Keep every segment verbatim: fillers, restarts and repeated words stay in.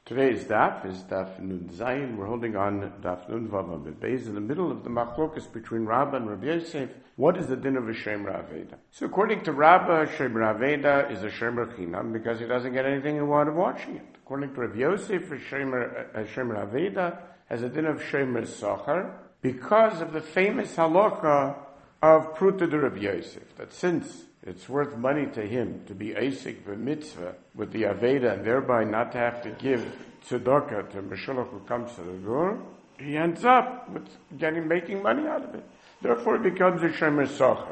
Today's daf is daf Nun Zayin. We're holding on daf Nun Vav Amud Beis in the middle of the machlokas between Rabbah and Rabbi Yosef. What is the din of a Shemer Aveda? So according to Rabbah, Shemer Aveda is a Shemer Chinam because he doesn't get anything in one of watching it. According to Rabbi Yosef, a Shemer, a Shemer Aveda has a din of Shemer Sochar because of the famous halacha of Pruta de Rabbi Yosef, that since it's worth money to him to be Eisik b'mitzvah with the Aveda and thereby not to have to give tzedakah to Meshulach who comes to the door, he ends up with getting, making money out of it. Therefore it becomes a Shemer Sochar.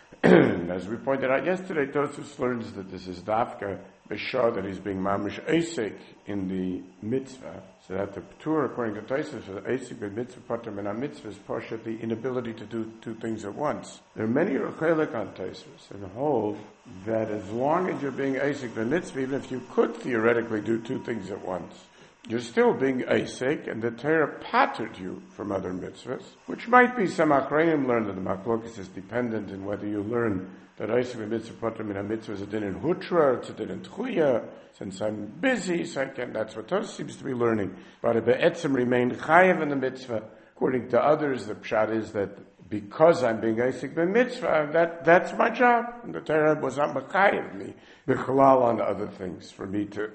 As we pointed out yesterday, Tosfos learns that this is Dafka B'shah, that he's being mamish Eisik in the mitzvah. So that the P'tur, according to Tosfos, the Eisik b'mitzvah pater min ha-mitzvah is poshet the inability to do two things at once. There are many Rechelik on Tosfos and hold that as long as you're being Eisik b'mitzvah, even if you could theoretically do two things at once, you're still being Eisik, and the Torah pattered you from other mitzvahs, which might be some Achrayim learn that the Machlokas is dependent in whether you learn that Eisik b'mitzvah pater min ha-mitzvah is a din in Hutra, or it's a din in Tchuya. Since I'm busy, so I can, that's what Tos seems to be learning. But it be'etzim remained chayev in the mitzvah. According to others, the pshat is that because I'm being Eisik b'mitzvah, that, that's my job. And the Torah was not mechayev me, b'chalal on other things, for me to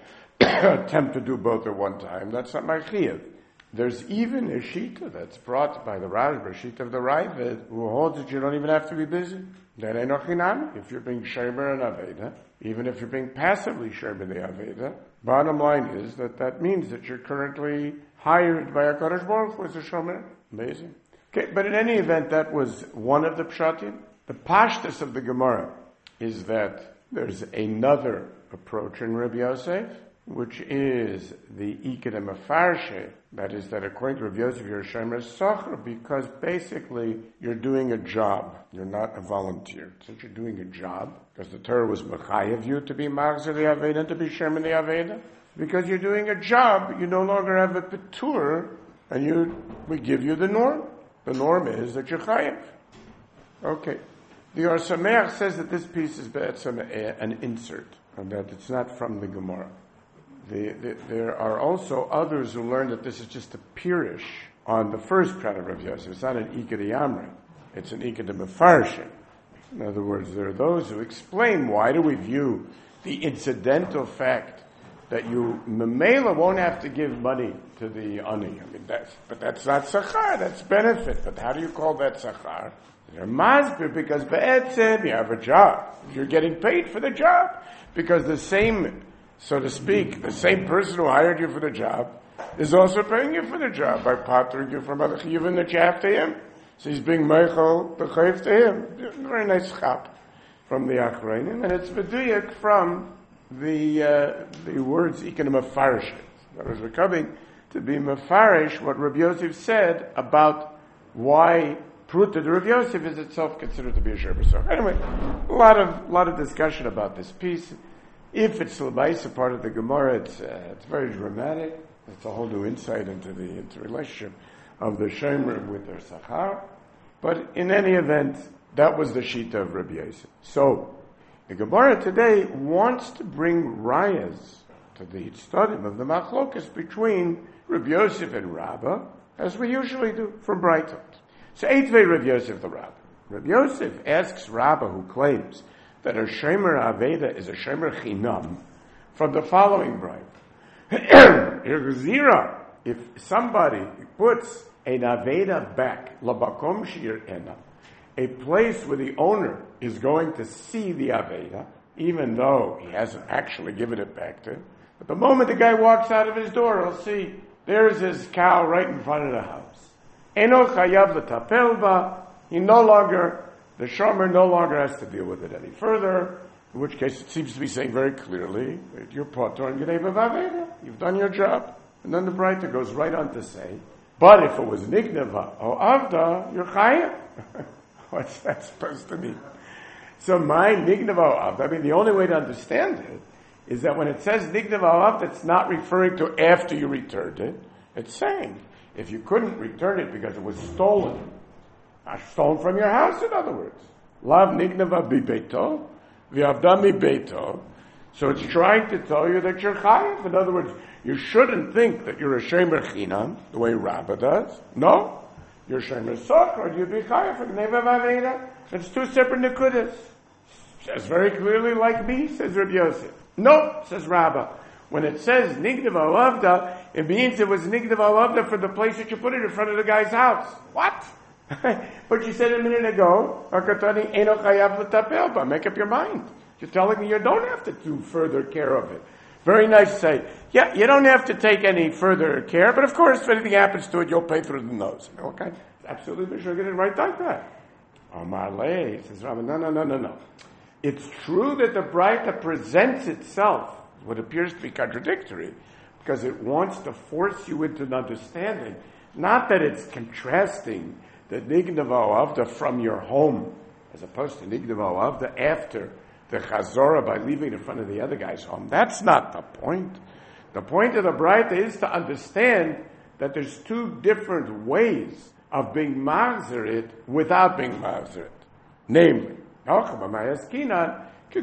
attempt to do both at one time. That's not my chiyuv. There's even a shita that's brought by the Rashba, shita of the Ravid, who holds that you don't even have to be busy. That ain't no chinam. If you're being shemer and aveda, even if you're being passively shemer the aveda, bottom line is that that means that you're currently hired by HaKadosh Baruch Hu as a shomer. Amazing. Okay, but in any event, that was one of the pshatim. The pashtus of the Gemara is that there's another approach in Rabbi Yosef, which is the Ikadem Afarshe, that is that according to Rabbi Yosef, you're a Shemer Sochar because basically you're doing a job. You're not a volunteer. Since you're doing a job, because the Torah was Mechayev you to be Machzer the Aveda and to be Shemer the Aveda, because you're doing a job, you no longer have a Petur, and you, we give you the norm. The norm is that you're Chayev. Okay. The Or Sameach says that this piece is an insert, and that it's not from the Gemara. The, the, there are also others who learn that this is just a pirish on the first prat of Rav Yosef. It's not an Ikad Yamre. It's an Ikad Mefarshim. In other words, there are those who explain why do we view the incidental fact that you memela won't have to give money to the ani. I mean, that's, but that's not sachar. That's benefit. But how do you call that sachar? They're masbir because be'etzem you have a job. You're getting paid for the job because the same, so to speak, the same person who hired you for the job is also paying you for the job by partnering you from other chiyuvim that you have to him. So he's being meichel the chayiv to him. Very nice chap from the Achrayim, and it's v'duyak from the uh, the words ikan mefarish. That was we're coming to be mefarish what Rabbi Yosef said about why Pruta de Rabbi Yosef is itself considered to be a shemer sochar. Anyway, a lot of lot of discussion about this piece. If it's l'maisa part of the Gemara, it's uh, it's very dramatic. It's a whole new insight into the interrelationship of the shemer with their sachar. But in any event, that was the shita of Rabbi Yosef. So the Gemara today wants to bring rayas to the study of the machlokas between Rabbi Yosef and Rabbah, as we usually do from Brighton. So eitvei Rabbi Yosef the Rabbah. Rabbi Yosef asks Rabbah, who claims that a shemer aveda is a shemer chinam, from the following bribe. If somebody puts an aveda back, labakom shir ena, a place where the owner is going to see the aveda, even though he hasn't actually given it back to him, but the moment the guy walks out of his door, he'll see there's his cow right in front of the house. Eno chayav l'tapel ba, he no longer, the shomer no longer has to deal with it any further, in which case it seems to be saying very clearly that you're potor and gedei b'aveda, you've done your job. And then the Braita goes right on to say, but if it was nignava or avda, you're chayav. What's that supposed to mean? So my nignava or avda, I mean the only way to understand it is that when it says nignava or avda, it's not referring to after you returned it. It's saying, if you couldn't return it because it was stolen, stolen from your house, in other words. Lav nignava bi beito, v'avda mi beito. So it's trying to tell you that you're chayiv. In other words, you shouldn't think that you're a shemer chinam, the way Rabbah does. No. You're shemer socher, you'd be chayiv for gneva v'aveda. It's two separate nekudas. Says very clearly like me, says Rabbi Yosef. No, says Rabbah. When it says nigdav alavda, it means it was nigdav alavda for the place that you put it in front of the guy's house. What? But you said a minute ago, make up your mind. You're telling me you don't have to do further care of it. Very nice to say, yeah, you don't have to take any further care, but of course, if anything happens to it, you'll pay through the nose. Okay? Absolutely sure, get it right like that. Omar Lei says, no, no, no, no, no. It's true that the Braita presents itself, what appears to be contradictory, because it wants to force you into an understanding, not that it's contrasting the nigdav avda from your home, as opposed to nigdav avda after the chazorah by leaving in front of the other guy's home. That's not the point. The point of the Braita is to understand that there's two different ways of being machzer it without being machzer it. Namely, the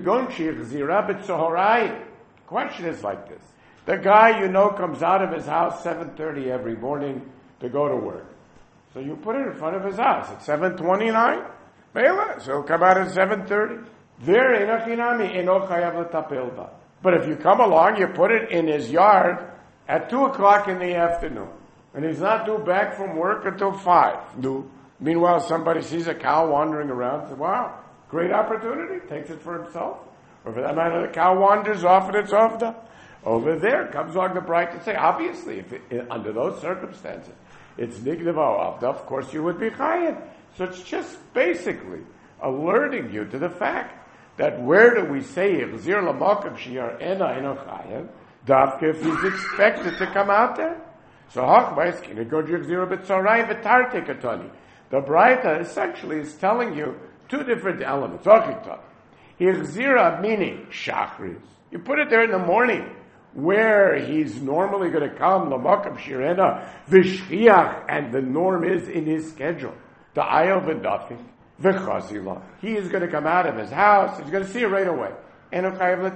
question is like this. The guy you know comes out of his house seven thirty every morning to go to work. So you put it in front of his house at seven twenty-nine. So he'll come out at seven thirty. But if you come along, you put it in his yard at two o'clock in the afternoon. And he's not due back from work until five. Due. Meanwhile, somebody sees a cow wandering around and says, wow, great opportunity, takes it for himself. Or for that matter, the cow wanders off and it's off the, over there. Comes along the bright to say, obviously, if it, under those circumstances, it's nigdav avda, of course you would be chayiv. So it's just basically alerting you to the fact that where do we say Ichzir l'makam she'yar ena eno chayev, dafka if he's expected to come out there? So hachbais kina go Ichzir b'tzorai v'tarte katani. The Braita essentially is telling you two different elements. Ichzira meaning shachris. You put it there in the morning where he's normally going to come, l'makam she'yar ena v'shchiach, and the norm is in his schedule. The ayel v'dafik. He is going to come out of his house. He's going to see it right away. And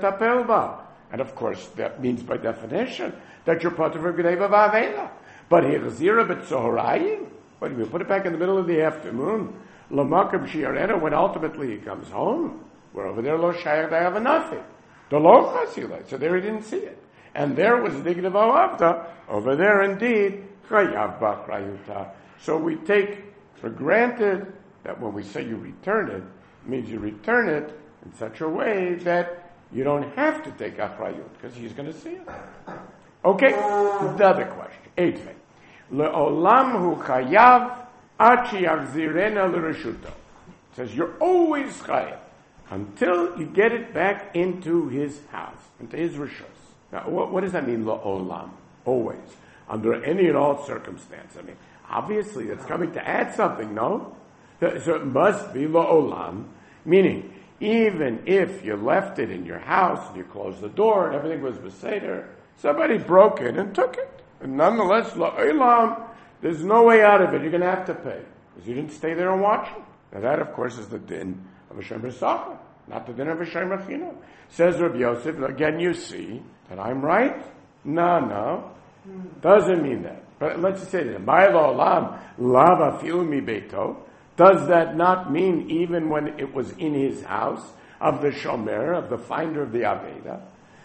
of course, that means by definition that you're part of a gneva v'aveda. But hirzira b'tzohorayim. What do you mean? Put it back in the middle of the afternoon. L'makam shi'arena, when ultimately he comes home. We're over there, lo shayach dayav nothing. The lo chasila. So there he didn't see it. And there was nigdav avda. Over there, indeed, chayav b'achrayuta. So we take for granted that when we say you return it, it means you return it in such a way that you don't have to take achrayut, because he's going to see it. Okay, the other question. Eighth. Le'olam hu chayav ad sheyachzirena l'reshuto. It says you're always chayav until you get it back into his house, into his reshus. Now, what, what does that mean, le'olam? Always. Under any and all circumstance. I mean, obviously it's coming to add something, no? So it must be la'olam, meaning even if you left it in your house and you closed the door and everything was beseder, somebody broke it and took it. And nonetheless, la'olam, there's no way out of it. You're going to have to pay because you didn't stay there and watch it. Now that, of course, is the din of a shemer sacha, not the din of a shemer chinam. Says Rabbi Yosef, again, you see that I'm right. No, no, doesn't mean that. But let's just say that. My la'olam lava filu mi beito. Does that not mean even when it was in his house, of the shomer, of the finder of the Aveda?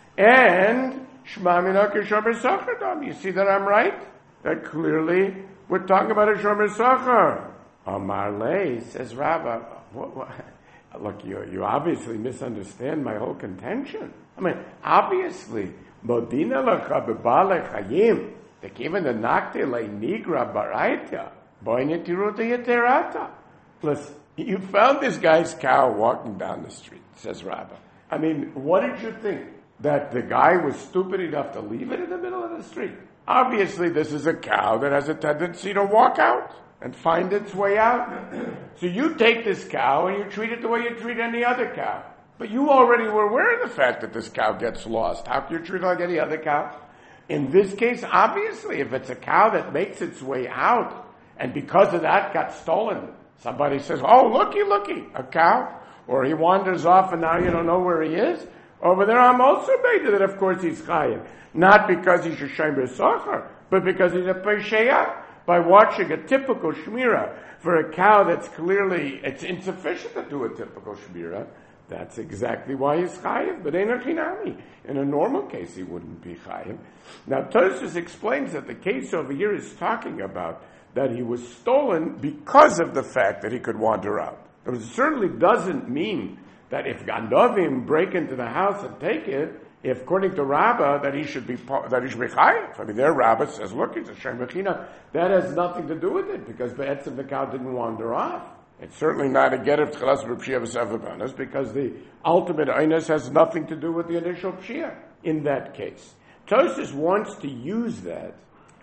And, Shema Minaka Shomer Sachar Dam. You see that I'm right? That clearly we're talking about a Shomer Sachar. Amar Lei, says Rabbah, what, what? Look, you, you obviously misunderstand my whole contention. I mean, obviously, Modina Lecha Bebale Chayim, the given the Nakte Le Nigra Baraita, Boine Tiruta Yeterata. Listen, you found this guy's cow walking down the street, says Rabbah. I mean, what did you think? That the guy was stupid enough to leave it in the middle of the street? Obviously, this is a cow that has a tendency to walk out and find its way out. So you take this cow and you treat it the way you treat any other cow. But you already were aware of the fact that this cow gets lost. How can you treat it like any other cow? In this case, obviously, if it's a cow that makes its way out and because of that got stolen, somebody says, oh, looky, looky, a cow. Or he wanders off and now you don't know where he is. Over there, I'm also made that, of course, he's chayiv. Not because he's a shomer socher, but because he's a pesheya. By watching a typical shmira for a cow that's clearly, it's insufficient to do a typical shmira, that's exactly why he's chayiv. But ein achinami. In a normal case, he wouldn't be chayiv. Now, Tosfos explains that the case over here is talking about that he was stolen because of the fact that he could wander out. It certainly doesn't mean that if Gandovim break into the house and take it, if according to Rabbah that he should be that he should be chayiv. I mean, their Rabbah says, look, it's a shem bechina. That has nothing to do with it because Be'etzim the cow didn't wander off. It's certainly not a get of tchelas b'pshia v'sevabanas because the ultimate einus has nothing to do with the initial pshia in that case. Tosfos wants to use that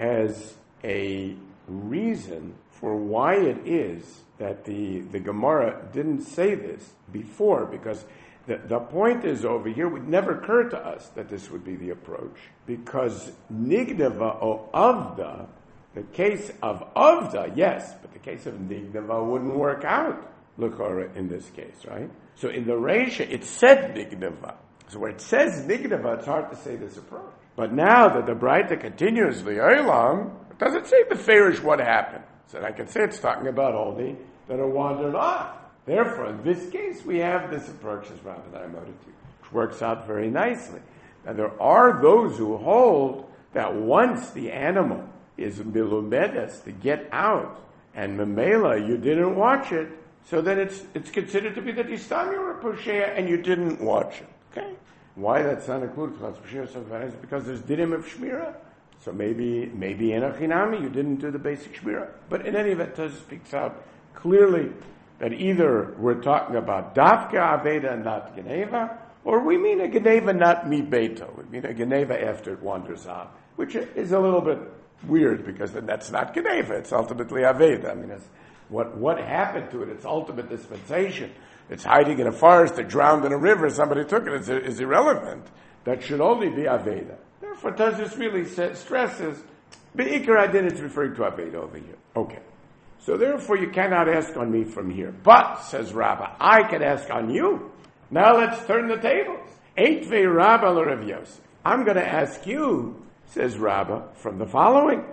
as a reason for why it is that the, the Gemara didn't say this before, because the, the point is over here, it would never occur to us that this would be the approach, because Nignava or Avda, the case of Avda, yes, but the case of Nignava wouldn't work out, L'chora, in this case, right? So in the Reisha, it said Nignava. So where it says Nignava, it's hard to say this approach. But now that the Braita continues the Olam, it doesn't say the Farish what happened. So I can say it's talking about only that are wandered off. Therefore, in this case, we have this approach as Rabbi that I noted to you, which works out very nicely. Now, there are those who hold that once the animal is milumedes to get out, and memela, you didn't watch it, so then it's it's considered to be that Istam or a Poshea and you didn't watch it. Okay? Why that's not included is because there's dinim of Shmira. So maybe, maybe in Achinami, you didn't do the basic Shmira. But in any event, Tosfos speaks out clearly that either we're talking about Dafka Aveda and not Geneva, or we mean a Geneva not Mi Beito. We mean a Geneva after it wanders out, which is a little bit weird because then that's not Geneva, it's ultimately Aveda. I mean, it's what, what happened to it, its ultimate dispensation. It's hiding in a forest, it drowned in a river, somebody took it, it's, it's irrelevant. That should only be Aveda. Therefore, Tosfos really says, stresses, Be'ikar Adin, it's referring to Aveda over here. Okay. So therefore, you cannot ask on me from here. But, says Rabbah, I can ask on you. Now let's turn the tables. Eitvei Rabbah l'Rav Yosef. I'm going to ask you, says Rabbah, from the following.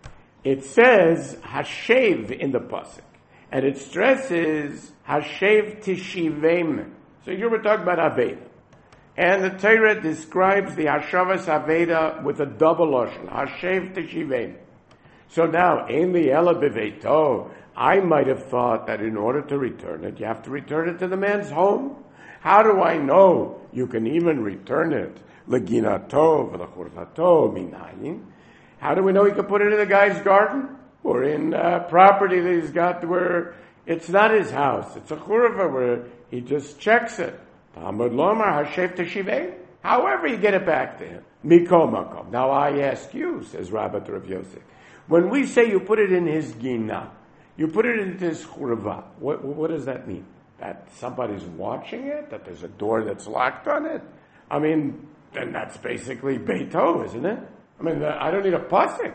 It says Hashev in the pasuk, and it stresses Hashev Tishivem. So here we're talking about Aveda. And the Torah describes the Hashavas Aveda with a double lashon, Hashev Tishivem. So now, Ein li ela beveito, I might have thought that in order to return it, you have to return it to the man's home. How do I know you can even return it? Leginato, v'lechurvato, minayin. How do we know he can put it in the guy's garden? Or in uh, property that he's got where it's not his house. It's a churva where he just checks it. Talmud lomar hashev teshivei. However you get it back to him. Mikol makom. Now I ask you, says Rabbah to Rav Yosef, when we say you put it in his gina, you put it into his churva, what, what does that mean? That somebody's watching it? That there's a door that's locked on it? I mean, then that's basically beito, isn't it? I mean, I don't need a pasuk.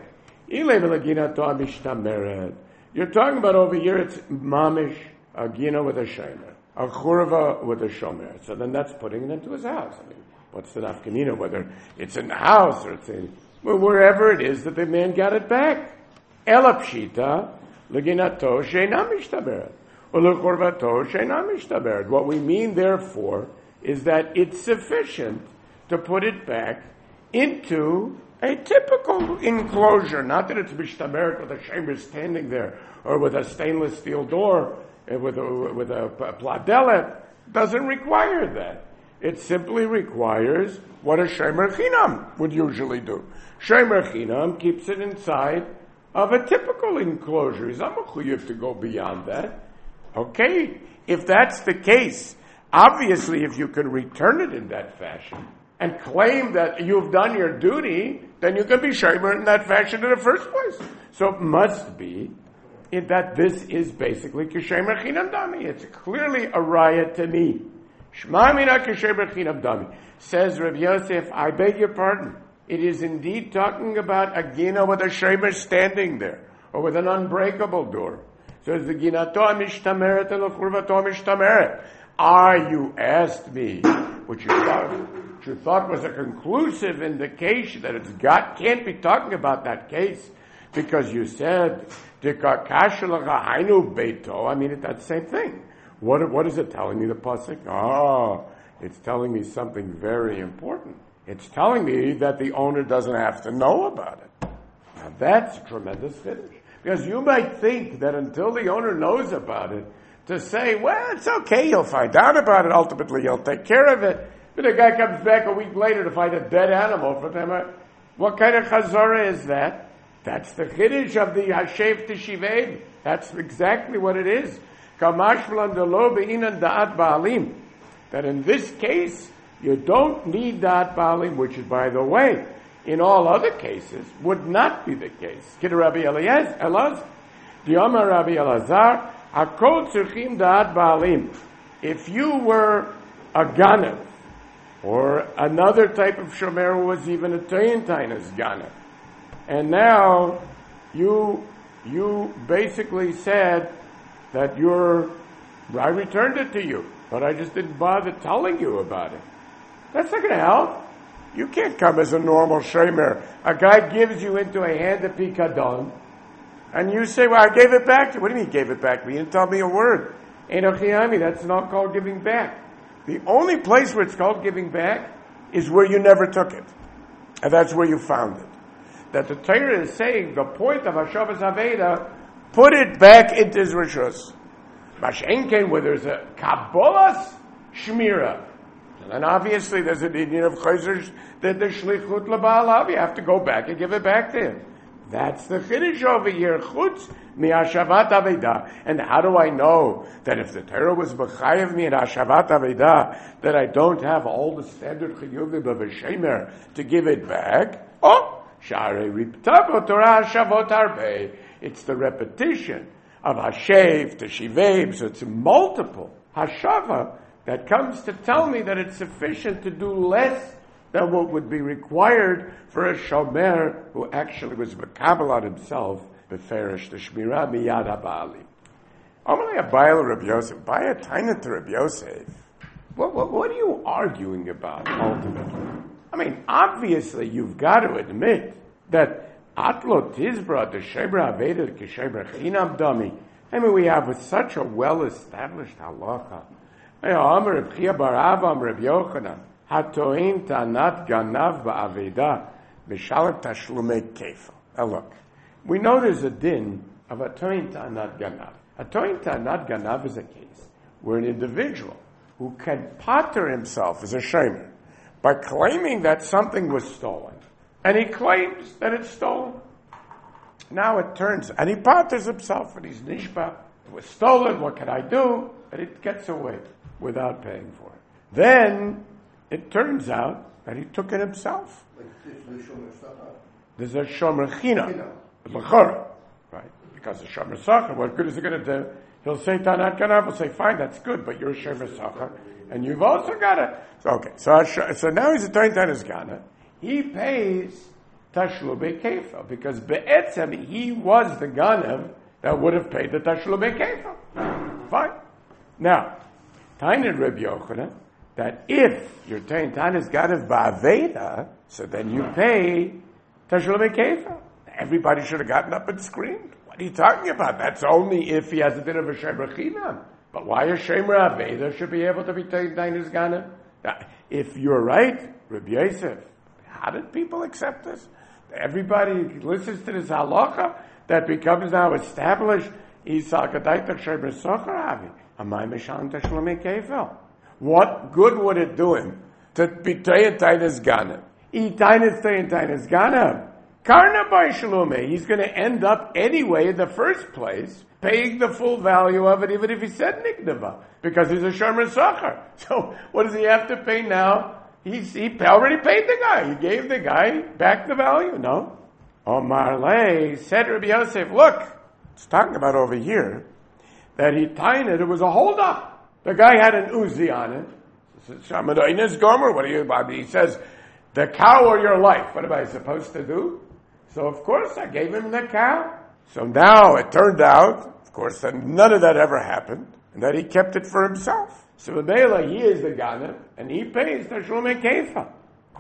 You're talking about over here, it's mamish, a gina with a shomer, a churva with a shomer. So then that's putting it into his house. I mean, what's the nafkamina, whether it's in the house or it's in, well, wherever it is that the man got it back. Elapshita, leginato, she'ena mishtaberet. Or lechurvato, she'ena mishtaberet. What we mean, therefore, is that it's sufficient to put it back into a typical enclosure. Not that it's mishtaberet with a chamber standing there, or with a stainless steel door, with a, with a pladelet. Doesn't require that. It simply requires what a shomer chinam would usually do. Shomer chinam keeps it inside of a typical enclosure. He's not mechuyev to go beyond that. Okay, if that's the case, obviously if you can return it in that fashion and claim that you've done your duty, then you can be shomer in that fashion in the first place. So it must be in that this is basically kishemer chinam dami. It's clearly a raya to me. Shema mina kishemer chinam dami. Says Rav Yosef, I beg your pardon. It is indeed talking about a gina with a shomer standing there, or with an unbreakable door. So it's the ginato mishtameret and l'churvato mishtameret. Are you asked me, which you thought, which you thought was a conclusive indication that it's God, can't be talking about that case because you said, I mean, it's that same thing. What, what is it telling me, the pasuk? Oh, it's telling me something very important. It's telling me that the owner doesn't have to know about it. Now that's a tremendous finish. Because you might think that until the owner knows about it, to say, well, it's okay, he'll find out about it, ultimately he'll take care of it. But the guy comes back a week later to find a dead animal for them. What kind of chazorah is that? That's the chiddush of the Hashev Teshived. That's exactly what it is. That in this case, you don't need da'at ba'alim, which is, by the way, in all other cases, would not be the case. Kid Rabbi Eliezer, Elaz, Diomar Rabbi Elazar, Hakol tzurchim da'at ba'alim. If you were a ganav, or another type of shomer who was even a toyentainas ganav, and now you you basically said that you're, I returned it to you, but I just didn't bother telling you about it. That's not going to help. You can't come as a normal shomer. A guy gives you into a hand of pikadon, and you say, well, I gave it back to you. What do you mean gave it back to me? You didn't tell me a word. Enochiami, that's not called giving back. The only place where it's called giving back is where you never took it. And that's where you found it. That the Torah is saying the point of Hashavas Aveda, put it back into his rishus. Mashenken, where there's a Kabbalas Shmira. And then obviously there's an Indian of Chayzer that the Shlichut L'Ba'alav, you have to go back and give it back to him. That's the Chiddush over here. Chutz mi'ashavat Aveda. And how do I know that if the Torah was B'chayev mi in Hashavat Aveda, that I don't have all the standard Chiyuvim of a Shemer to give it back? Oh! It's the repetition of Hashev to Shiveb, so it's multiple Hashava that comes to tell me that it's sufficient to do less than what would be required for a Shomer who actually was Mekabel on himself, Beferish the Shmira Miyad HaBa'alim. Amalei Abayel Rabbi Yosef, buy a tiny to Rabbi Yosef. What, what, what are you arguing about ultimately? I mean, obviously, you've got to admit that Atlo Tizbra, the Shebra Aveda, the Shebra Chinam Dami. I mean, we have such a well-established halacha. Amar Reb Chia bar Ava, Amar Reb Yochanan, Hatoim Tanat Ganav Ba'aveda, Mishalet Tashlumei Kefal. Now look, we know there's a din of a Toim Tanat Ganav. A Toim Tanat Ganav is a case where an individual who can pater himself as a shemer by claiming that something was stolen, and he claims that it's stolen. Now it turns, and he paters himself, and he's nishba. It was stolen, what can I do? And it gets away without paying for it. Then it turns out that he took it himself. There's a shomer china, l'chora, right? Because the shomer sacher, what good is it going to do? He'll say tanat ganav. He'll say, fine, that's good, but you're a shomer sacher, and you've also got to. Okay, so so now he's a toin tanis gana. He pays tashlumei kefal because be'etzem he was the ganav that would have paid the tashlumei kefal. Fine. Now, Tainid Rabbi Yochanan that if you're toin tanis ganav ba'aveda, so then you pay tashlumei kefal. Everybody should have gotten up and screamed. What are you talking about? That's only if he has a bit of a shemer chinam. But why a shemer aveda should be able to be toin tanis ganav? If you're right, Rabbi Yosef, how did people accept this? Everybody listens to this halacha that becomes now established. What good would it do him to be toyin tainis ganav? He tainis toyin tainis ganav. Karna by shalume. He's going to end up anyway in the first place paying the full value of it, even if he said niknava, because he's a shomer sacher. So what does he have to pay now? He's, he already paid the guy. He gave the guy back the value. No. Omar Le said Rabbi Yosef, look, it's talking about over here that he tied it. It was a hold up. The guy had an Uzi on it. Shamadainis Gomer. What are you about? He says, the cow or your life. What am I supposed to do? So of course I gave him the cow. So now it turned out, of course, that none of that ever happened, and that he kept it for himself. So Bela, he is the Ganav, and he pays Tashlumei Kefal.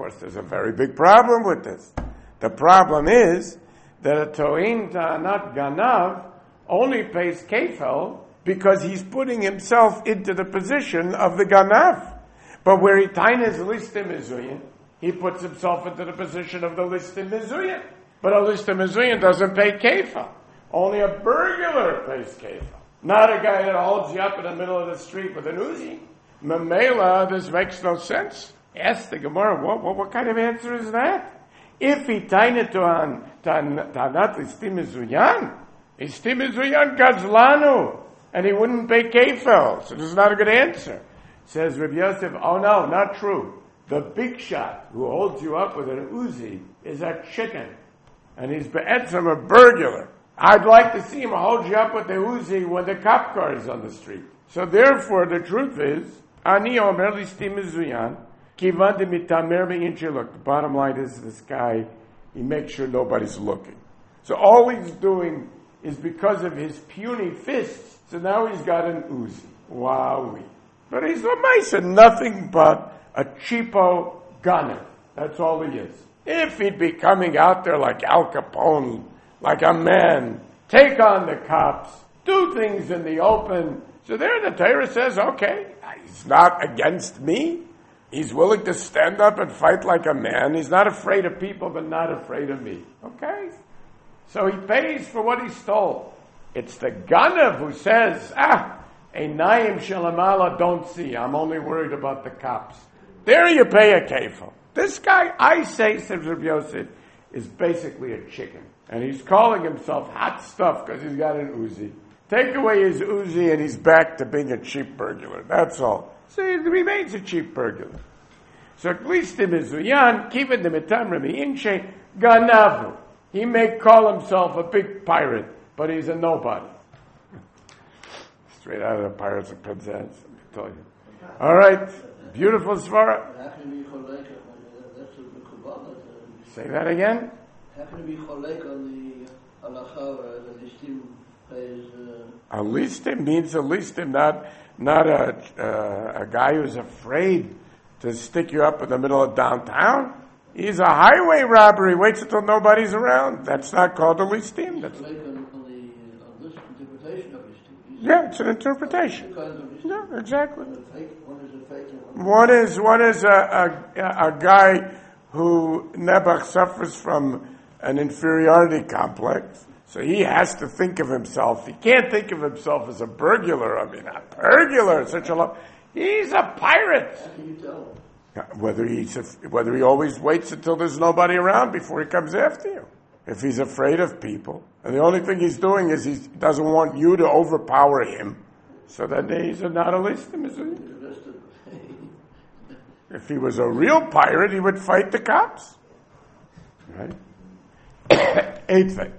course, there's a very big problem with this. The problem is that a To'in Ta'anat Ganav only pays Kefel because he's putting himself into the position of the Ganav. But where he tainas Listim Mizuyin, he puts himself into the position of the Listim Mizuyin. But a Listim Mizuyin doesn't pay Kefel. Only a burglar pays Kefel. Not a guy that holds you up in the middle of the street with an Uzi. Mamela, this makes no sense. Ask the Gemara, what, what, what kind of answer is that? If he tainat to an tanat Listim Mizuyan, Listim Mizuyan Gazlanu, and he wouldn't pay Kefel. So this is not a good answer. Says Rabbi Yosef, oh no, not true. The big shot who holds you up with an Uzi is a chicken. And he's be'etzem a burglar. I'd like to see him hold you up with the Uzi when the cop car is on the street. So therefore, the truth is, Ani omer listim mizuyan, kivan de mitamer me'inche. Look, the bottom line is this guy, he makes sure nobody's looking. So all he's doing is because of his puny fists. So now he's got an Uzi. Wowee. But he's a mice and nothing but a cheapo gunner. That's all he is. If he'd be coming out there like Al Capone, like a man, take on the cops, do things in the open. So there the Torah says, okay, he's not against me. He's willing to stand up and fight like a man. He's not afraid of people, but not afraid of me. Okay? So he pays for what he stole. It's the Ganav who says, ah, a Naim Shalamala don't see. I'm only worried about the cops. There you pay a kefil. This guy, I say, says Rabbi Yosef, is basically a chicken. And he's calling himself hot stuff because he's got an Uzi. Take away his Uzi and he's back to being a cheap burglar. That's all. So he remains a cheap burglar. So at least in Mizuyan, keeping the Mitamra Mi'inche, Ganavu. He may call himself a big pirate, but he's a nobody. Straight out of the Pirates of Penzance, I tell you. All right, beautiful svara. Say that again. How can we cholek on the halacha that listim pays? A listim means a listim, not not a uh, a guy who's afraid to stick you up in the middle of downtown. He's a highway robber. He waits until nobody's around. That's not called a listim. That's yeah, it's an interpretation. Yeah, exactly. One is one is a a, a guy who Nebuch suffers from an inferiority complex, so he has to think of himself. He can't think of himself as a burglar. I mean, a burglar, such a lo- he's a pirate. How can you tell? Whether he's whether he always waits until there's nobody around before he comes after you. If he's afraid of people, and the only thing he's doing is he doesn't want you to overpower him, so then he's not a listim, is he? If he was a real pirate, he would fight the cops. Right? Eighth thing.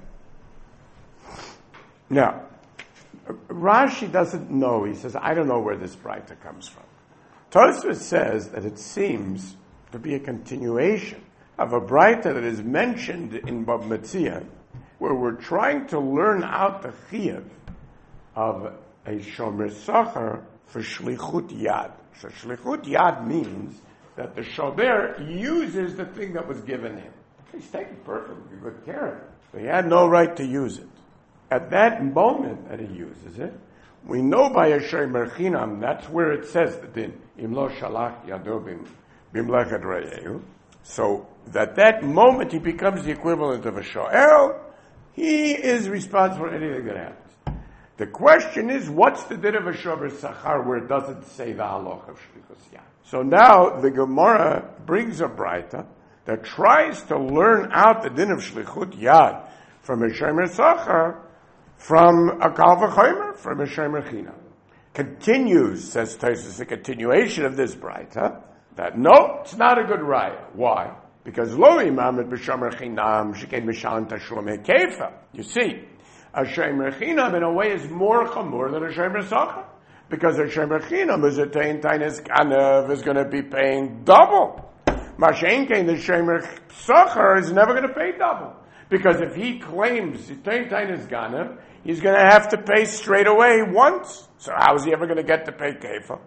Now, Rashi doesn't know. He says, I don't know where this braita comes from. Tosfos says that it seems to be a continuation of a braita that is mentioned in Bab Metzia, where we're trying to learn out the chiyuv of a shomer sachar for shlichut yad. So shlichut yad means that the shomer uses the thing that was given him. He's taking perfectly good care of it. So he had no right to use it. At that moment that he uses it, we know by a shomer chinam, that's where it says the din, im lo shalach yado bimlechet reyehu. So that that moment he becomes the equivalent of a shoel, he is responsible for anything that happens. The question is, what's the din of a shomer sachar where it doesn't say the halach of shlichus yad? So now the Gemara brings a braita that tries to learn out the din of shlichut yad from a shomer sachar, from a kal v'chomer, from a shomer chinam. Continues, says Tosfos, the continuation of this braita, that no, it's not a good raya. Why? Because lo imamet b'shomer chinam sheken mishan tashlum kefa. You see, a shomer chinam in a way is more chamur than a shomer sachar, because a shomer chinam is a tein tainis ganav is going to be paying double. Mashenkein, the shomer sachar is never going to pay double, because if he claims tein tainis ganav, he's going to have to pay straight away once. So how is he ever going to get to pay kefa?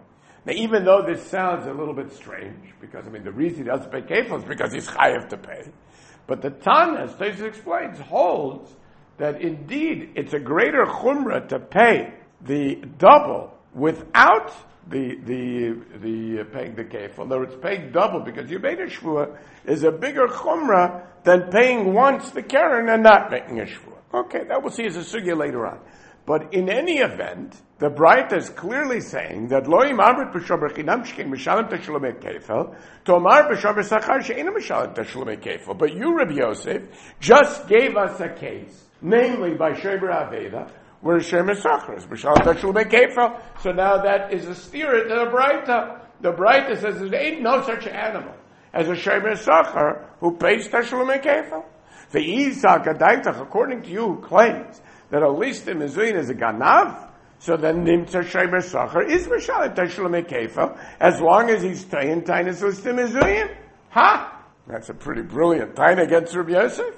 Now, even though this sounds a little bit strange, because, I mean, the reason he doesn't pay kefil is because he's chayav to pay. But the Tana, as Tosfos explains, holds that indeed it's a greater chumrah to pay the double without the the the uh, paying the kefil. In other words, paying double because you made a shvua is a bigger chumrah than paying once the keren and not making a shvua. Okay, that we'll see as a sugya later on. But in any event, the Braita is clearly saying that lo imamrit b'shomer chinam shkein mishalem tashlumei kefil tomar b'shomer sachar she'ena mishalem tashlumei kefil. But you, Rabbi Yosef, just gave us a case, namely by Shomer Aveda, where Shomer Sachar is mishalem tashlumei kefil. So now that is a steer to the Braita. The Braita says there ain't no such animal as a Shomer Sachar who pays tashlumei kefil. The Isa Gadaitach, according to you, who claims that at least the Mizuyin is a Ganav, so then Nimtza Shomer Sachar is Mishalim Tashlumei Kefil, as long as he's Tayin Tainus Listim Mizuyin. Ha! That's a pretty brilliant Taina against Rabbi Yosef.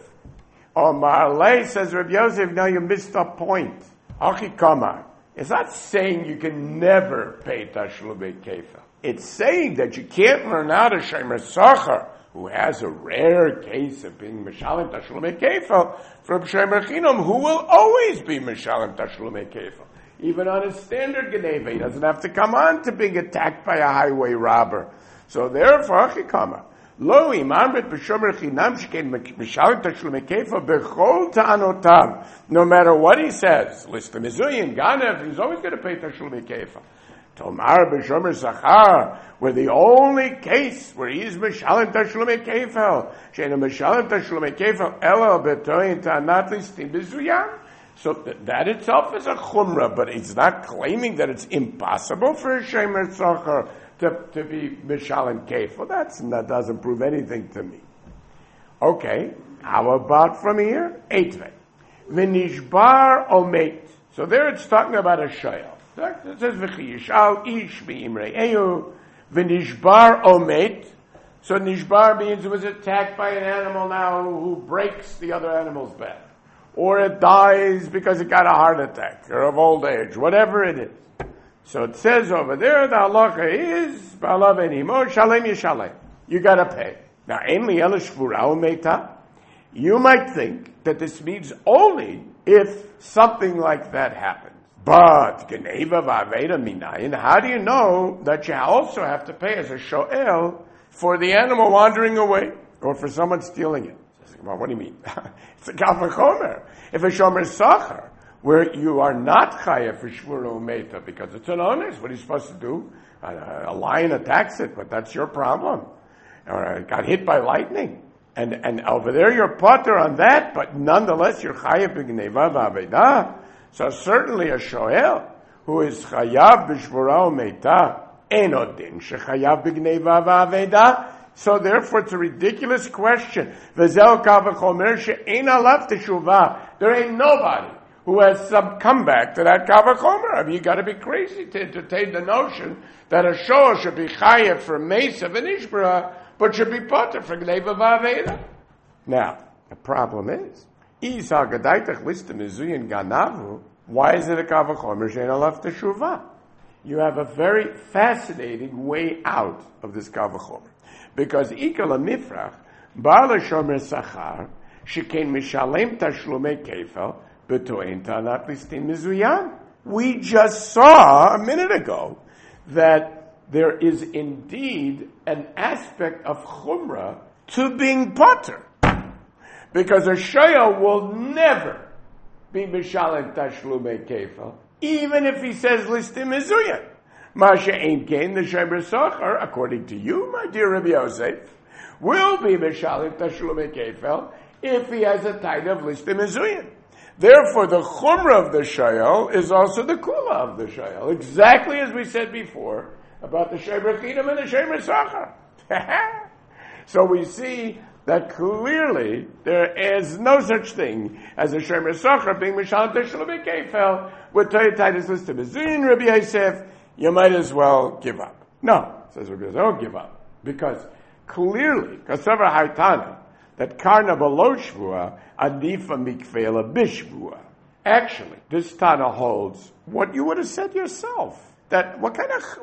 Omar Lei says, Rabbi Yosef, no, you missed a point. Achi Kamar. It's not saying you can never pay Tashlumei Kefil. It's saying that you can't learn out a Shomer Sachar who has a rare case of being Mishalim Tashlumei Kefil from Shomer Chinam, who will always be Mishalim Tashlumei Kefil. Even on a standard Geneva, he doesn't have to come on to being attacked by a highway robber. So therefore, Achikama, Lo imamrit b'shomer chinam shkein mishalim tashlumei kefil b'chol ta'anotav. No matter what he says, listim mizuyin, ganev, he's always going to pay tashlumei kefil. Tomar b'shomer sachar, where the only case where he is mishalim tashlumei kefil, she'ena mishalim tashlumei kefil, ela b'toyin ta'anat listim mizuyan. So th- that itself is a chumrah, but he's not claiming that it's impossible for a shemer sachar to, to be mishalim kefil. That's that doesn't prove anything to me. Okay, how about from here? Eitvei. V'nishbar omet. So there it's talking about a shayel. It says v'chiyishal ish b'imre'eyu v'nishbar omet. So nishbar means it was attacked by an animal now who breaks the other animal's back. Or it dies because it got a heart attack or of old age, whatever it is. So it says over there, the halacha is, ba'alav enimo, shalem yishalem. You gotta pay. Now, enli el shvura u'meita. You might think that this means only if something like that happens. But, geneva v'aveda minayin, how do you know that you also have to pay as a shoel for the animal wandering away or for someone stealing it? Well, what do you mean? It's a kal v'chomer. If a shomer sachar, where you are not chayav for shvura u'meita because it's an onus, what are you supposed to do? A, a lion attacks it, but that's your problem. Or it got hit by lightning. And and over there you're potter on that, but nonetheless you're chayav b'gneva v'aveda. So certainly a shoel who is chayav b'shvura u'meita eno din shechayav b'gneva v'aveda. So therefore, it's a ridiculous question. There ain't nobody who has some comeback to that kavachomer. I mean, you got to be crazy to entertain the notion that a shoah should be chayev for mesa and ishbra, but should be potter for gneva v'aveda. Now, the problem is, why is it a kavachomer she'ena left the shuvah? You have a very fascinating way out of this kavachomer. Because ikala mifrach, ba'al shomer sachar, shekein mishalem tashlumei kefil, b'to'en ta'anat listim mizuyan. We just saw a minute ago that there is indeed an aspect of chumrah to being potter. Because a shoyah will never be mishalem tashlumei kefil, even if he says listim mizuyan. Masha ain't gain the Shomer Sachar, according to you, my dear Rabbi Yosef, will be Mishalim Tashlumei Kefil if he has a taina of listim mizuyin. Therefore, the chumrah of the shayel is also the kula of the shayel, exactly as we said before about the Shomer Chinam and the Shomer Sachar. So we see that clearly there is no such thing as a Shomer Sachar being Mishalim Tashlumei Kefil with tainus listim mizuyin, Rabbi Yosef. You might as well give up. No, says Rabbi Yosef, don't give up. Because clearly, Kasavar Haitana, that Karna below Shvua, Adifa Mikvela Bishvua. Actually, this Tana holds what you would have said yourself. That, what kind of,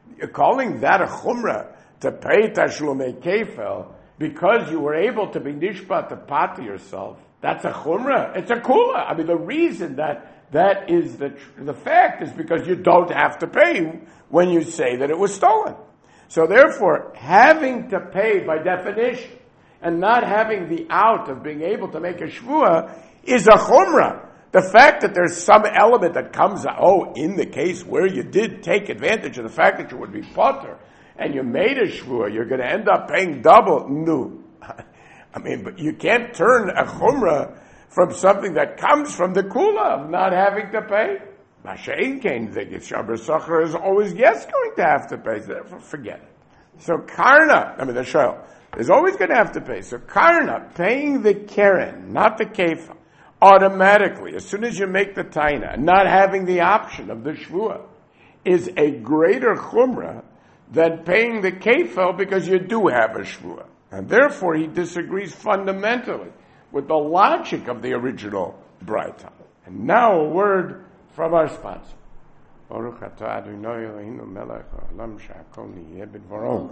You're calling that a chumrah to pay tashlumei kefel because you were able to be nishpat to pat yourself. That's a chumrah. It's a kula. I mean, the reason that that is the the fact is because you don't have to pay when you say that it was stolen. So therefore, having to pay by definition and not having the out of being able to make a shvuah is a chumrah. The fact that there's some element that comes out, oh, in the case where you did take advantage of the fact that you would be potter and you made a shvuah, you're going to end up paying double. No. I mean, but you can't turn a chumrah from something that comes from the kula of not having to pay. Masha'in Kain, the Shabbos Sachar is always, yes, going to have to pay, so therefore forget it. So Karna, I mean, the Shal, is always going to have to pay. So Karna, paying the Keren, not the Kefa, automatically, as soon as you make the Taina, not having the option of the Shvuah, is a greater Chumrah than paying the Kefel because you do have a Shvuah. And therefore he disagrees fundamentally with the logic of the original Braita. And now a word from our sponsor. Baruch atah Adonai Eloheinu melech haolam she'hakol niyeh b'dvaro.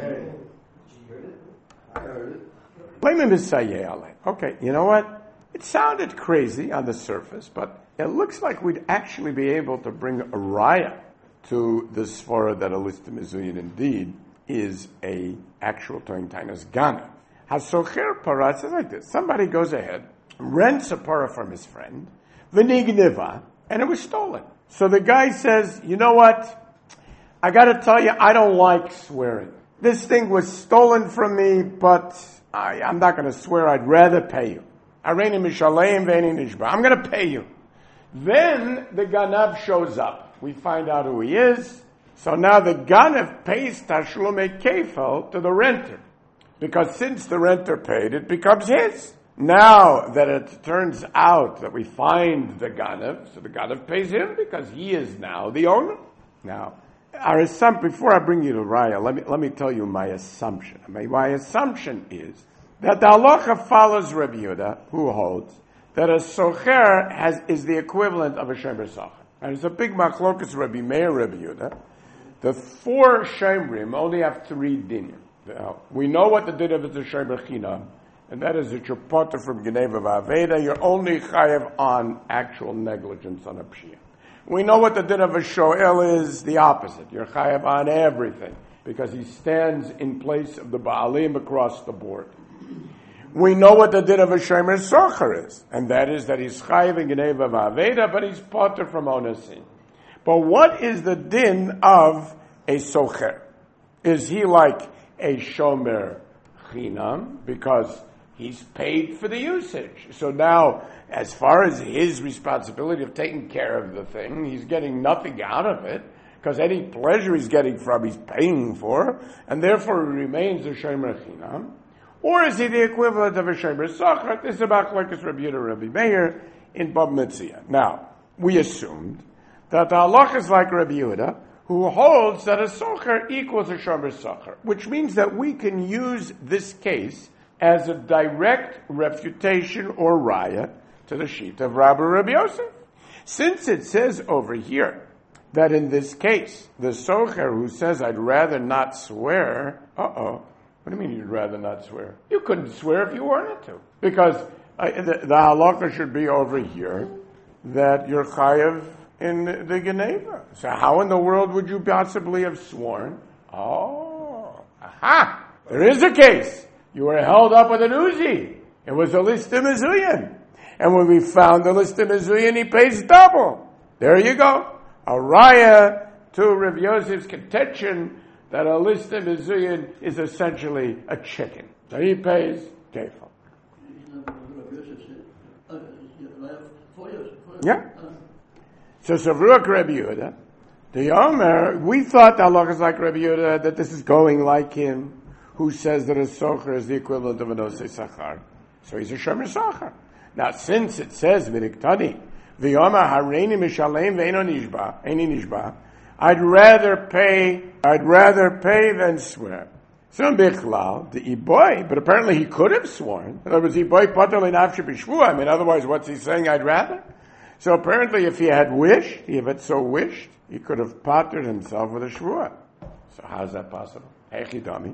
Okay, you know what? It sounded crazy on the surface, but it looks like we'd actually be able to bring a raya to the svara that a listim mizuyin indeed is a actual toin tainas gana. Hasocher parah says like this: somebody goes ahead, rents a parah from his friend, v'nigneva, and it was stolen. So the guy says, you know what? I got to tell you, I don't like swearing. This thing was stolen from me, but I, I'm not going to swear. I'd rather pay you. I'm going to pay you. Then the Ganav shows up. We find out who he is. So now the Ganav pays Tashlumei Kefel to the renter. Because since the renter paid, it becomes his. Now that it turns out that we find the Ganav, so the Ganav pays him because he is now the owner. Now, our assumption, before I bring you to Raya, let me, let me tell you my assumption. My, my assumption is that the halacha follows Rabbi Yehuda, who holds that a socher has, is the equivalent of a shomer socher. And it's a big machlokas Rabbi Meir, Rabbi Yehuda. The four shomrim only have three dinim. We know what the din of is a shomer chinam, and that is that you're potter from Geneva V'Aveda, you're only chayev on actual negligence on a pshia. We know what the din of a shoel is, the opposite. You're chayev on everything, because he stands in place of the Baalim across the board. We know what the din of a shomer socher is, and that is that he's chayev in Geneva V'Aveda, but he's potter from onesin. But what is the din of a socher? Is he like a shomer chinam, because he's paid for the usage? So now, as far as his responsibility of taking care of the thing, he's getting nothing out of it, because any pleasure he's getting from, he's paying for, and therefore he remains a shomer chinam. Or is he the equivalent of a shomer socher? This is about like Rabbi Yehuda, Rabbi Meir in Bab Metzia. Now, we assumed that the halach is like Rabbi Yehuda, who holds that a socher equals a shomer socher, which means that we can use this case as a direct refutation or raya to the sheet of Rabbi Rabbi Yosef. Since it says over here that in this case, the socher who says, I'd rather not swear, uh-oh, what do you mean you'd rather not swear? You couldn't swear if you wanted to. Because uh, the, the halakha should be over here that you're chayev in the Geneva. So how in the world would you possibly have sworn? Oh, aha! There is a case. You were held up with an Uzi. It was a listim mizuyin. And when we found the listim mizuyin, he pays double. There you go. A raya to Rav Yosef's contention that a listim mizuyin is essentially a chicken. So he pays kefal. Yeah. So Savruach Rabbi Yehuda, the Omer, we thought the halach is like Rabbi Yehuda, that this is going like him, who says that a socher is the equivalent of an osei sachar. So he's a shomer socher. Now, since it says, V'niktani, V'yomer hareini mishalem ve'eno nishba, eini nishba, I'd rather pay, I'd rather pay than swear. So bichlal, the iboy, but apparently he could have sworn. In other words, iboy pater le'nafshe b'shvuah. I mean, otherwise, what's he saying? I'd rather. So apparently, if he had wished, if it so wished, he could have patered himself with a shvuah. So how's that possible? Hechidami.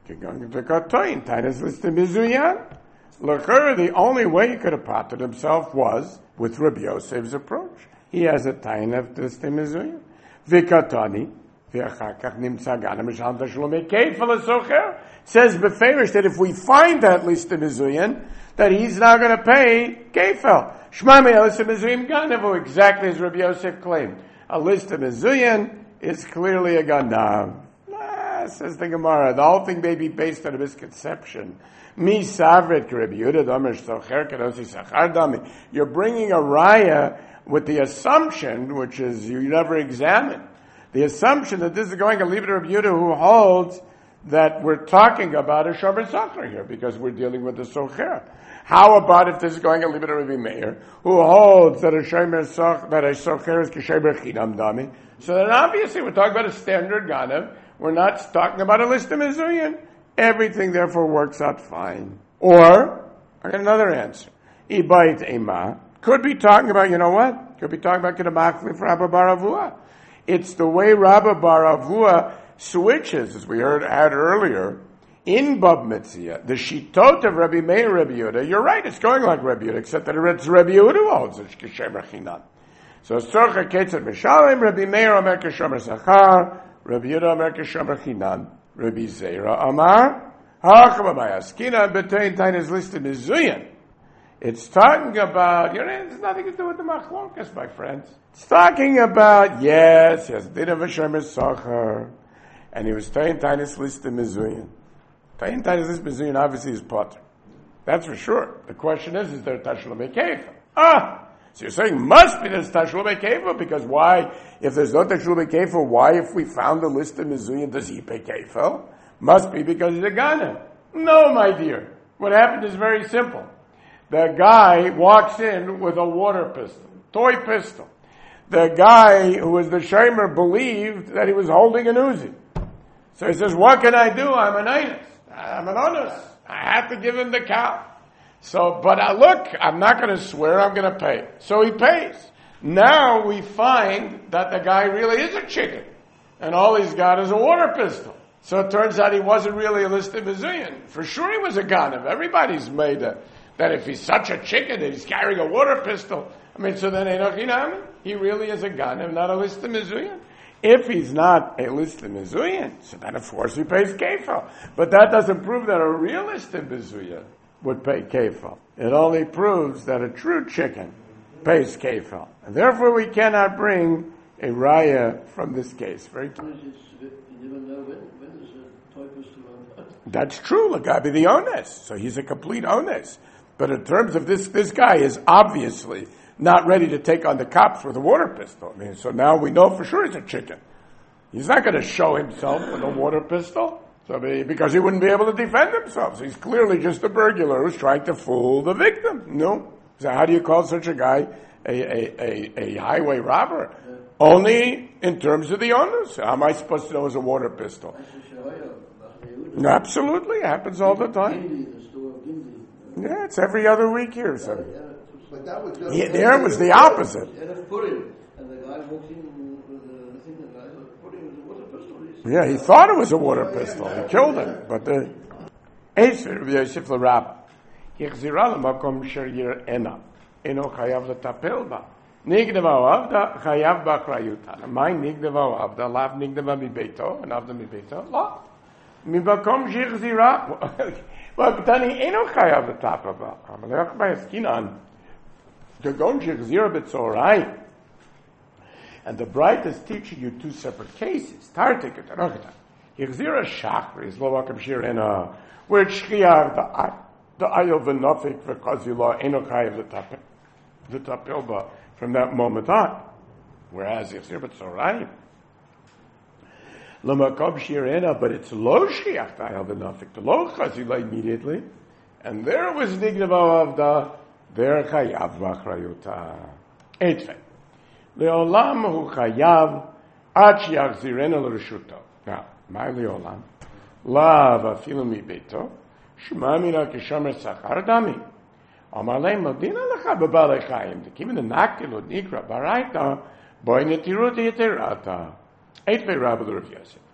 V'katoin, Tainas listed mizuyan. L'chera, the only way he could have potted himself was with Rabbi Yosef's approach. He has a tain of listed mizuyan. V'katani. V'achakach nimtza gana mishal tashlomei keifel l'socher. Says Beferish that if we find that listed mizuyan, that he's now going to pay keifel. Shmami a listed mizuyan ganavu, exactly as Rabbi Yosef claimed. A listed mizuyan is clearly a ganav. Ah, says the Gemara, the whole thing may be based on a misconception. Mi savret Rabbi Yehuda damer socher kadosi sachar dami. You're bringing a raya with the assumption, which is you never examine, the assumption that this is going to leave it to Rabbi Yehuda who holds that we're talking about a shomer socher here because we're dealing with the socher. How about if this is going to leave it to Rabbi Meir who holds that a shomer socher that a socher is kisheber chinam dami? So then obviously we're talking about a standard ganav. We're not talking about a list of mizuyin. Everything therefore works out fine. Or, I got another answer. Ibayit ema. Could be talking about, you know what? Could be talking about Kedamachli for Rabba Bar Avua. It's the way Rabba Bar Avua switches, as we heard had earlier, in Bab Metzia. The Shitot of Rabbi Meir Rabbi Yehuda, you're right, it's going like Rabbi Yehuda, except that it's Rabbi Yehuda who holds it, Kishem Rachinan. So, Sorcha Ketzat Mishalim, Rabbi Meir Omer Kishomer Sachar, Rabbi Yehuda Omer Kishomer Chinan. Rabbi Zera Amar, Hachamabayaskina Betain Tain is listed Mizuyan. It's talking about, you know, it has nothing to do with the Machlokas, my friends. It's talking about, yes, yes, Din of Hashem is Socher, and he was Tain Tain is listed Mizuyan. Tain Tain is listed Mizuyan obviously is Potter. That's for sure. The question is, is there Tashlumei Kefa? Ah! So you're saying must be there's Tashlumei Kefa, because why, if there's no Tashlumei Kefa, why if we found a list of Mizuyan, does he pay Kefa? Must be because he's a Gana. No, my dear. What happened is very simple. The guy walks in with a water pistol, toy pistol. The guy who was the shamer believed that he was holding an Uzi. So he says, what can I do? I'm an Einus. I'm an honest. I have to give him the cow. So, but uh, look, I'm not going to swear, I'm going to pay. So he pays. Now we find that the guy really is a chicken. And all he's got is a water pistol. So it turns out he wasn't really a listed Mizuyan. For sure he was a Ganav. Everybody's made a, that if he's such a chicken that he's carrying a water pistol. I mean, so then Enochinami, he really is a Ganav, not a listed Mizuyan. If he's not a listed Mizuyan, so then of course he pays Kefal. But that doesn't prove that a real listed Mizuyan would pay kefal. It only proves that a true chicken pays kefal. And therefore we cannot bring a raya from this case. Very clear. That's true, Lagabi the ones. So he's a complete ones. But in terms of this, this guy is obviously not ready to take on the cops with a water pistol. I mean, so now we know for sure he's a chicken. He's not going to show himself with a water pistol. So because he wouldn't be able to defend himself. So he's clearly just a burglar who's trying to fool the victim. No. So how do you call such a guy a, a, a, a highway robber? Yeah. Only in terms of the owners. How am I supposed to know it's a water pistol? Absolutely. It happens all the time. Yeah, it's every other week here. So. Yeah, there was the opposite. Yeah, he thought it was a water pistol. He killed him. But the Eisver of Yosef l'Rabba, Yichzira l'makom sher yir'ena, eno chayav l'tapel ba. Nigdeva o'avda, chayav b'achrayuta. My nigdeva o'avda, lav nigdeva mibeito, and avda mibeito, la. Mibakom yichzira. But Tani eno chayav l'tapel ba. Amalech b'yaskinan. Gagon yichzira b'tzorai. And the Bright is teaching you two separate cases. Tartik et Arachta. Yichzira Shachri is lo vakam shirena, where Shchiar the Ayov v'nofik v'kazila enochayev the tapilba from that moment on. Whereas Yichzira b'tzorai lo makam shirena, but it's lo Shchiar the Ayov v'nofik, the lo chazila immediately, and there was Nignava of the there chayav v'achrayuta. Eitzvei. Leolam hu chayav ad shiachzirena l'reshuto. Now, my leolam, lav afilu mi beito, shema mina kishomer sachar dami. Amar leim madina lecha b'balei chayim. Even the nakil od nikra baraita, boi netirut yeterata. Eitvei Rabbi Rav Yosef.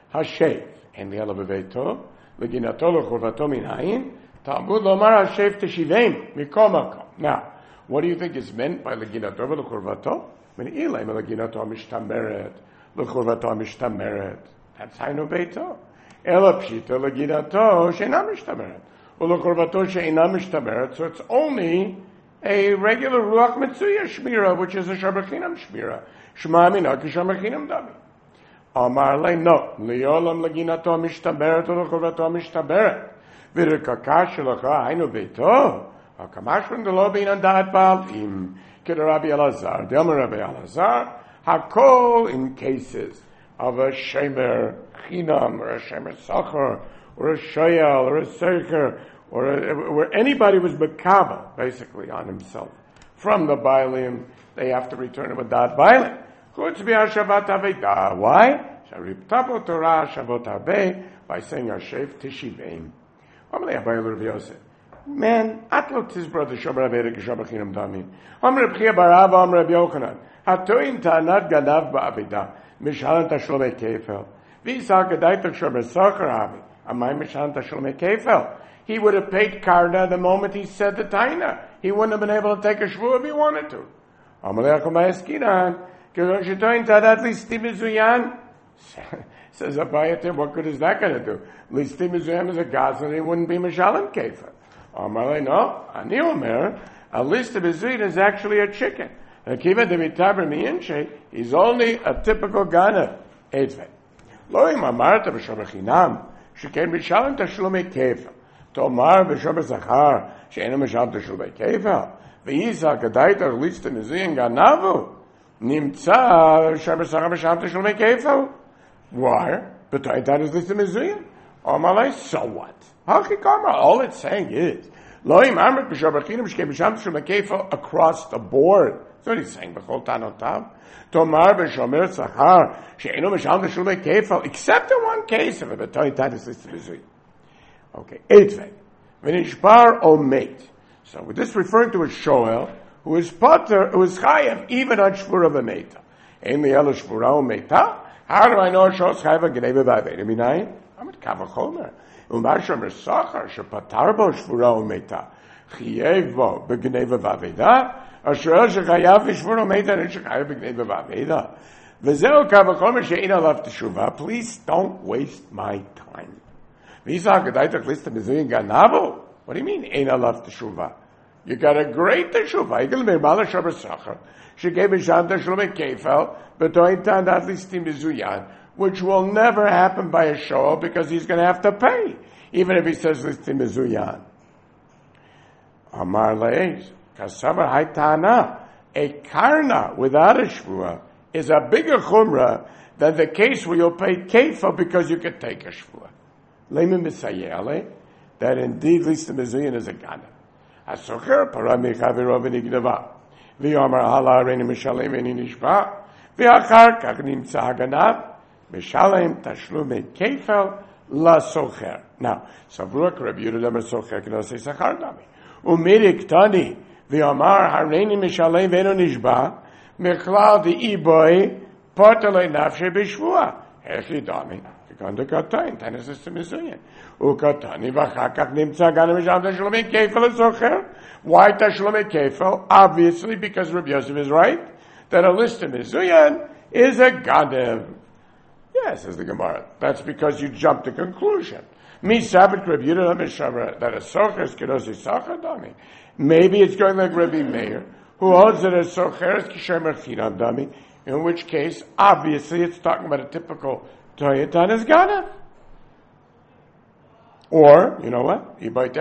Hashev, and the Elabeveto, Leginato Lechurvato Minayin, Talmud Lomar Hashev Teshivim, Mikom Makom. Now, what do you think is meant by Leginato Lechurvato? Min Ilaim Leginato Mishtameret, Lechurvato Mishtameret. That's Hainu Beito. Ela Pshita Leginato Sheina Mishtameret. Ulechurvato Sheina Mishtameret. So it's only a regular Ruach Mitzuya Shmira, which is a Shabachinam Shmira. Shema Minah Kishabachinam Dami. Amar le no. Liolam Leginato Mishtameret Ulechurvato Mishtameret. Virikakash Shelacha Hainu Beito. HaKamash from the lo beinan da'at ba'altim. Kid Rabbi Elazar. The Amar Rabbi Elazar. Hakol in cases of a shemer chinam or a shemer sachar or a shoyal or a secher or a, where anybody was makabel basically on himself from the bailim, they have to return him a da'at bailim. Chutz b'hashavat aveda. Why? Sharib tapo Torah shavot habe by saying Hashev Tishivein. Amalei Abayel Rav Yosef. Man, atlot his brother Shomer Aveda Kishabachinam Dami. Amr B'chia Barava Amr Rabbi Yochanan. Hatoin ta'anat ganav ba'aveda. Mishalan tashlomei kefel. V'isa gedaitok Shomer Sachar Avi. Amay Mishalan tashlomei kefel. He would have paid karna the moment he said the taina. He wouldn't have been able to take a shvu if he wanted to. Amalei Akomay Eskinan. Kedon shetoin ta'adat listim mizuyan. Says Abayatim, what good is that going to do? Listim mizuyan is a gazan, he wouldn't be Mishalan kefel. Amalei, no, Ani Omer, a list of Mizuyan is actually a chicken. Akiva de Mitaber Miyinshe is only a typical Ganav. Eitzvei. Loim Amarta B'Shabachinam, Sheken B'Shalom Tashlumei Kefel. Tomar B'Shabbat Zachar, She'ena B'Shalom Tashlumei Kefel. V'Yisa Gadaita list of Mizuyan Ganavu. Nimtza B'Shabbat Zachar B'Shalom Tashlumei Kefel. Why? But that is list of Mizuyan. Amalei, so what? All it's saying is, across the board. That's what he's saying. Except in one case of it. Okay. So with this referring to a shoel who is potter, who is chayav even on shvura v'meita. Ainli ela shvura v'meita. How do I know a shoel is chayav on gneva v'aveda minayin? I'm at kavachomer. Umasher Mesachar shepatar bo shvura umeta chiyev bo begneva v'aveda asher shechayav v'shvura umeta and shechayav begneva v'aveda v'zeu kavachomer she'ein alav teshuva. Please don't waste my time. V'yisa ha'gadaytach lista mizuyin ganavu. What do you mean ein alav teshuva? You got a great teshuva. You can be Malashar Mesachar she gave a sham teshuva kefel b'toin tan at listim mizuyan, which will never happen by a show because he's going to have to pay, even if he says listim mizuyan. Amar le'ez, kasavar haytana, a karna without a shvua is a bigger chumrah than the case where you'll pay kefa because you could take a shvua. Leimin misayele, that indeed listim mizuyan is a gana. Asocher parami chaviro v'nignava, v'yomar hala reini mishalem v'ni nishba, v'achar kach nimtza haganav, Mishalem tashlumei kefel la socher. Now, Savruk Rabbi Yehuda Amar socher k'nosei sachar dami. Umirik tani v'amar hareini mishalem v'eno nishba mechlal di'iboy portalei nafshe b'shvua. Hechi dami. V'kanda katayin tanis estem mizuyin. Ukatani v'chakach nimtza gana mishalem tashlumei kefel la socher. Why tashlumei kefel? Obviously, because Rabbi Yosef is right that a list of mizuyin is a ganev. Yes, says the Gemara. That's because you jumped to conclusion. Me sabbat Rabbi Yehuda that a socher is kedosi socher dami. Maybe it's going like Rabbi Meir, who holds that a socher is kishemer chinam dami. In which case, obviously, it's talking about a typical toyetan is ganav. Or you know what? You want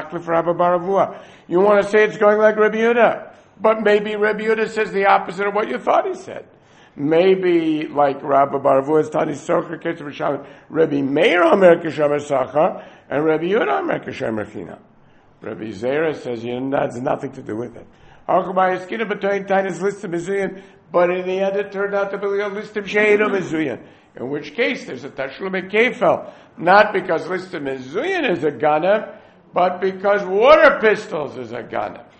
to say it's going like Rabbi Yehuda, but maybe Rabbi Yehuda says the opposite of what you thought he said. Maybe like Rabbi Baravu is Tani Socher Ketzer B'Shalom, Rabbi Meir Omer Kishamer Sachar, and Rabbi Yehuda Omer Kishamer China. Rabbi Zera says, you know, that has nothing to do with it. But in the end it turned out to be a list of She'eino Mizuyan. In which case there's a Tashlumei Kefel. Not because list of Mizuyan is a Ganav, but because water pistols is a Ganav.